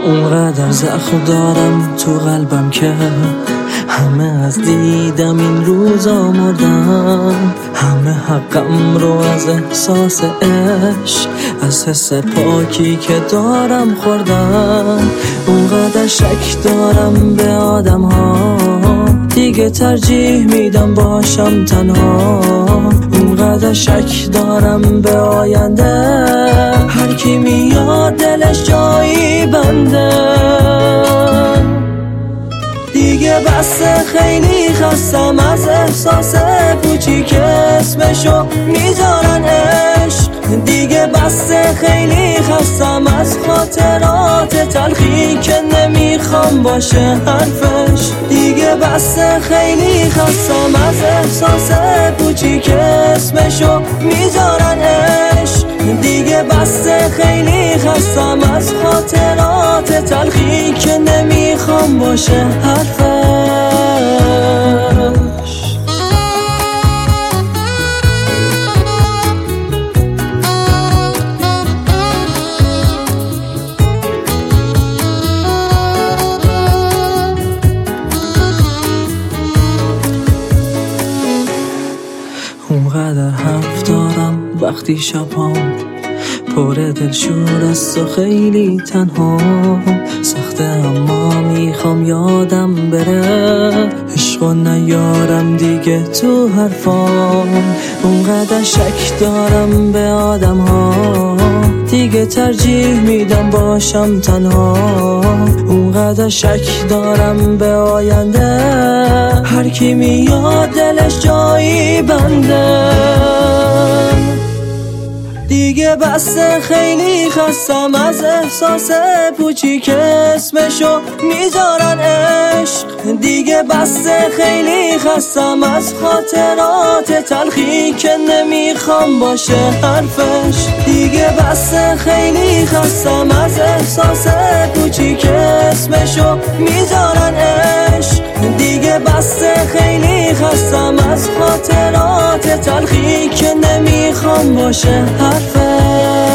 اونقدر زخم دارم تو قلبم که همه از دیدم این روزا مردم. همه حقم رو از احساس عشق، از حس پاکی که دارم خوردم. اونقدر شک دارم به آدم ها، دیگه ترجیح میدم باشم تنها. اونقدر شک دارم به آینده، هر کی میاد دلش جایی بنده. دیگه بسه خیلی خستم از احساس پوچی که اسمشو میذارن عشق. دیگه بسه خیلی خستم از خاطرات تلخی که نمیخوام باشه حرفش. دیگه بسه خیلی خستم از احساس پوچی که اسمشو میذارن عشق. دیگه بسه خیلی خستم از خاطرات تلخی که نمیخوام باشه حرفش. اونقدر حرف دارم وقتی شبام پر دلشور است و خیلی تنها. سخته اما میخوام یادم بره، عشقو نیارم دیگه تو حرفام. اونقدر شک دارم به آدم ها، دیگه ترجیح میدم باشم تنها. اونقدر شک دارم به آینده، هر کی میاد دلش جایی بنده. دیگه بسه خیلی خستم از احساس پوچی که اسمشو میذارن عشق. دیگه بسه خیلی خستم از خاطرات تلخی که نمیخوام باشه حرفش. دیگه بسه خیلی خستم از احساس پوچی که اسمشو میذارن عشق. دیگه بسه خیلی خستم از خاطرات تلخی که نمیخوام باشه حرفش.